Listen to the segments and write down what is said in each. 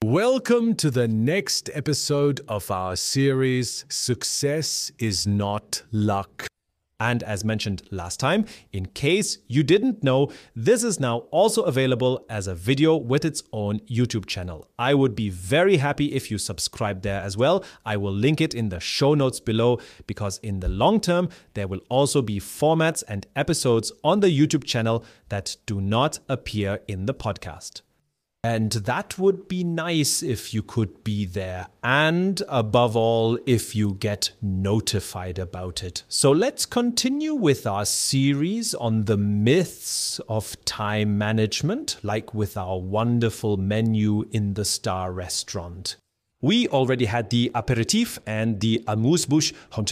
Welcome to the next episode of our series, Success is Not Luck. And as mentioned last time, in case you didn't know, this is now also available as a video with its own YouTube channel. I would be very happy if you subscribe there as well. I will link it in the show notes below because in the long term, there will also be formats and episodes on the YouTube channel that do not appear in the podcast. And that would be nice if you could be there. And above all, if you get notified about it. So let's continue with our series on the myths of time management, like with our wonderful menu in the Star Restaurant. We already had the aperitif and the amuse-bouche,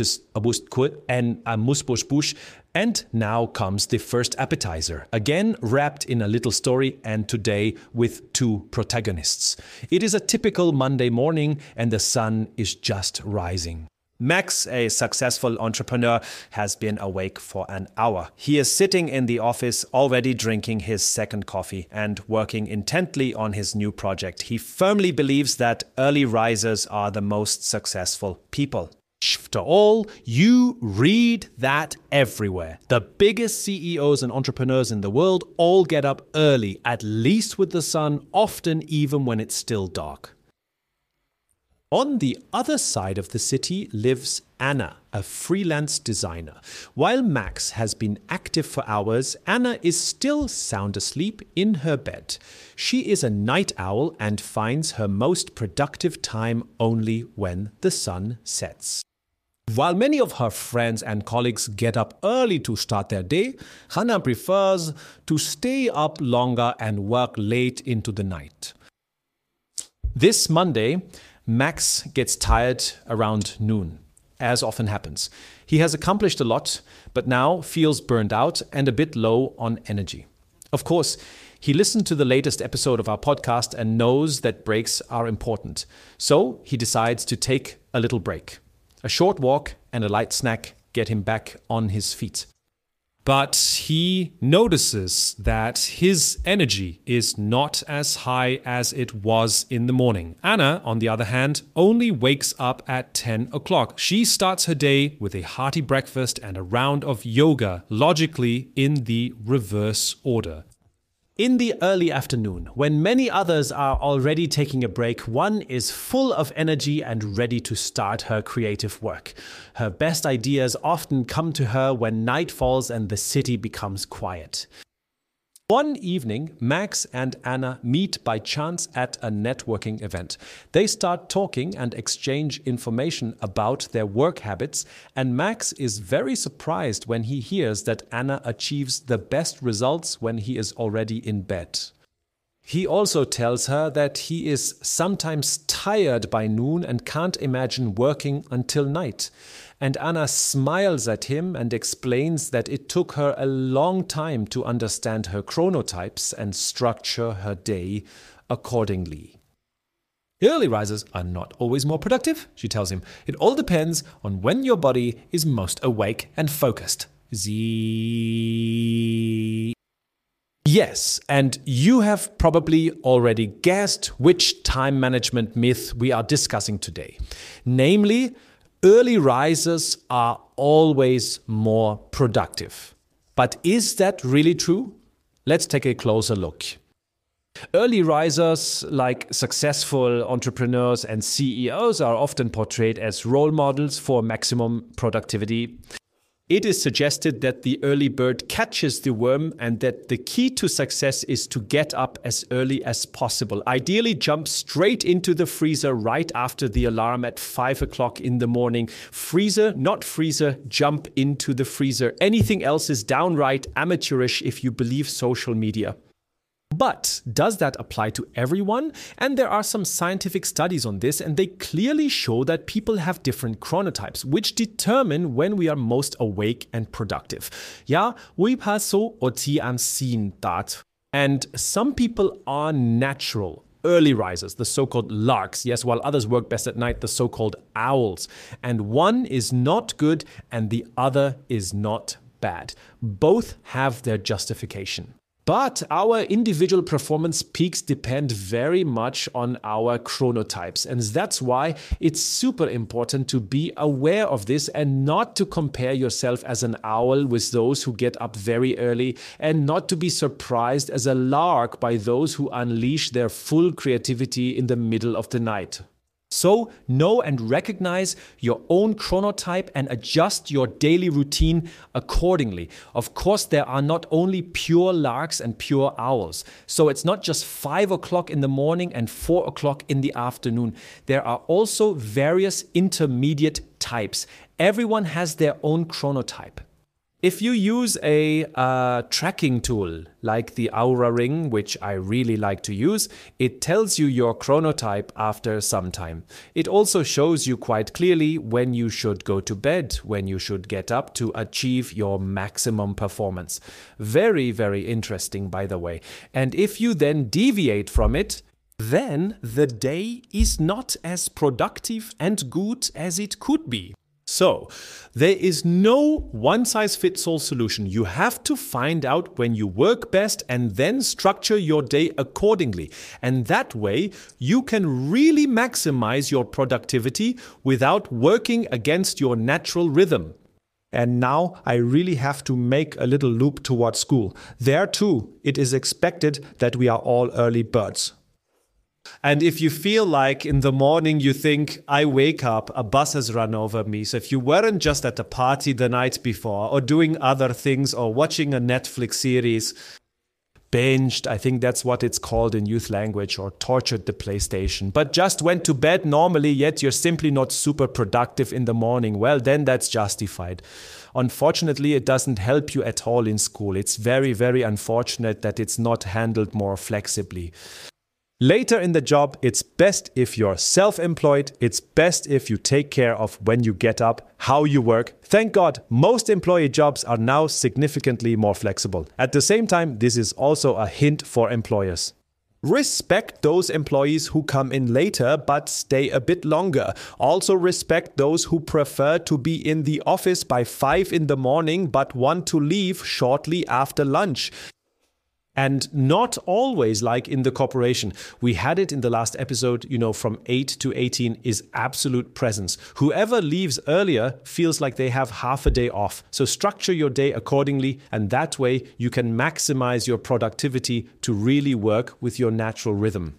and amuse-bouche, and now comes the first appetizer, again wrapped in a little story and today with two protagonists. It is a typical Monday morning and the sun is just rising. Max, a successful entrepreneur, has been awake for an hour. He is sitting in the office already drinking his second coffee and working intently on his new project. He firmly believes that early risers are the most successful people. After all, you read that everywhere. The biggest CEOs and entrepreneurs in the world all get up early, at least with the sun, often even when it's still dark. On the other side of the city lives Anna, a freelance designer. While Max has been active for hours, Anna is still sound asleep in her bed. She is a night owl and finds her most productive time only when the sun sets. While many of her friends and colleagues get up early to start their day, Hannah prefers to stay up longer and work late into the night. This Monday, Max gets tired around noon, as often happens. He has accomplished a lot, but now feels burned out and a bit low on energy. Of course, he listened to the latest episode of our podcast and knows that breaks are important. So he decides to take a little break. A short walk and a light snack get him back on his feet. But he notices that his energy is not as high as it was in the morning. Anna, on the other hand, only wakes up at 10 o'clock. She starts her day with a hearty breakfast and a round of yoga, logically in the reverse order. In the early afternoon, when many others are already taking a break, one is full of energy and ready to start her creative work. Her best ideas often come to her when night falls and the city becomes quiet. One evening, Max and Anna meet by chance at a networking event. They start talking and exchange information about their work habits, and Max is very surprised when he hears that Anna achieves the best results when he is already in bed. He also tells her that he is sometimes tired by noon and can't imagine working until night. And Anna smiles at him and explains that it took her a long time to understand her chronotypes and structure her day accordingly. Early risers are not always more productive, she tells him. It all depends on when your body is most awake and focused. Yes, and you have probably already guessed which time management myth we are discussing today. Namely, early risers are always more productive. But is that really true? Let's take a closer look. Early risers, like successful entrepreneurs and CEOs, are often portrayed as role models for maximum productivity. It is suggested that the early bird catches the worm and that the key to success is to get up as early as possible. Ideally, jump straight into the freezer right after the alarm at 5 o'clock in the morning. Freezer, not freezer, jump into the freezer. Anything else is downright amateurish if you believe social media. But does that apply to everyone? And there are some scientific studies on this, and they clearly show that people have different chronotypes, which determine when we are most awake and productive. Ja, we paso oti am sin dat. And some people are natural early risers, the so-called larks, yes, while others work best at night, the so-called owls. And one is not good and the other is not bad. Both have their justification. But our individual performance peaks depend very much on our chronotypes. And that's why it's super important to be aware of this and not to compare yourself as an owl with those who get up very early, and not to be surprised as a lark by those who unleash their full creativity in the middle of the night. So know and recognize your own chronotype and adjust your daily routine accordingly. Of course, there are not only pure larks and pure owls. So it's not just 5 o'clock in the morning and 4 o'clock in the afternoon. There are also various intermediate types. Everyone has their own chronotype. If you use a tracking tool like the Oura Ring, which I really like to use, it tells you your chronotype after some time. It also shows you quite clearly when you should go to bed, when you should get up to achieve your maximum performance. Very, very interesting, by the way. And if you then deviate from it, then the day is not as productive and good as it could be. So, there is no one-size-fits-all solution. You have to find out when you work best and then structure your day accordingly. And that way, you can really maximize your productivity without working against your natural rhythm. And now I really have to make a little loop towards school. There too, it is expected that we are all early birds. And if you feel like in the morning you think, I wake up, a bus has run over me. So if you weren't just at a party the night before or doing other things or watching a Netflix series, binged, I think that's what it's called in youth language, or tortured the PlayStation, but just went to bed normally, yet you're simply not super productive in the morning, well, then that's justified. Unfortunately, it doesn't help you at all in school. It's very, very unfortunate that it's not handled more flexibly. Later in the job, it's best if you're self-employed. It's best if you take care of when you get up, how you work. Thank God, most employee jobs are now significantly more flexible. At the same time, this is also a hint for employers. Respect those employees who come in later but stay a bit longer. Also respect those who prefer to be in the office by 5 in the morning but want to leave shortly after lunch. And not always like in the corporation. We had it in the last episode, from 8 to 18 is absolute presence. Whoever leaves earlier feels like they have half a day off. So structure your day accordingly, and that way you can maximize your productivity to really work with your natural rhythm.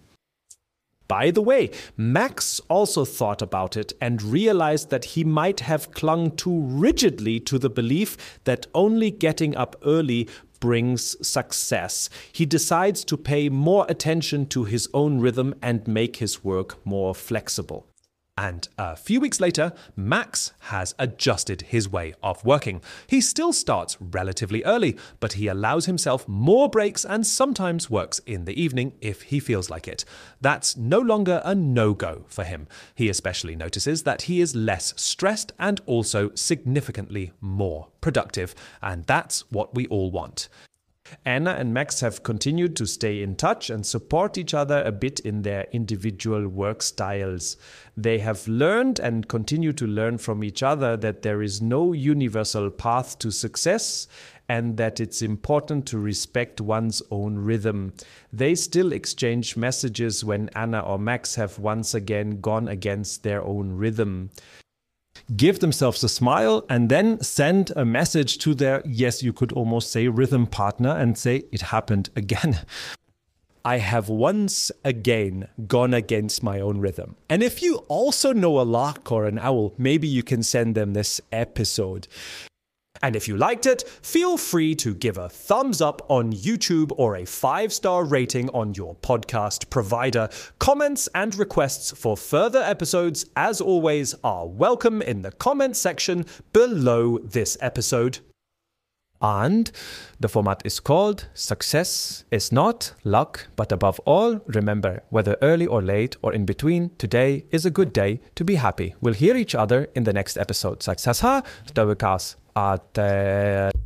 By the way, Max also thought about it and realized that he might have clung too rigidly to the belief that only getting up early brings success. He decides to pay more attention to his own rhythm and make his work more flexible. And a few weeks later, Max has adjusted his way of working. He still starts relatively early, but he allows himself more breaks and sometimes works in the evening if he feels like it. That's no longer a no-go for him. He especially notices that he is less stressed and also significantly more productive, and that's what we all want. Anna and Max have continued to stay in touch and support each other a bit in their individual work styles. They have learned and continue to learn from each other that there is no universal path to success and that it's important to respect one's own rhythm. They still exchange messages when Anna or Max have once again gone against their own rhythm. Give themselves a smile and then send a message to their, yes, you could almost say rhythm partner, and say, it happened again. I have once again gone against my own rhythm. And if you also know a lark or an owl, maybe you can send them this episode. And if you liked it, feel free to give a thumbs up on YouTube or a 5-star rating on your podcast provider. Comments and requests for further episodes, as always, are welcome in the comments section below this episode. And the format is called Success is Not Luck, but above all, remember, whether early or late or in between, today is a good day to be happy. We'll hear each other in the next episode. Success ha, Ate.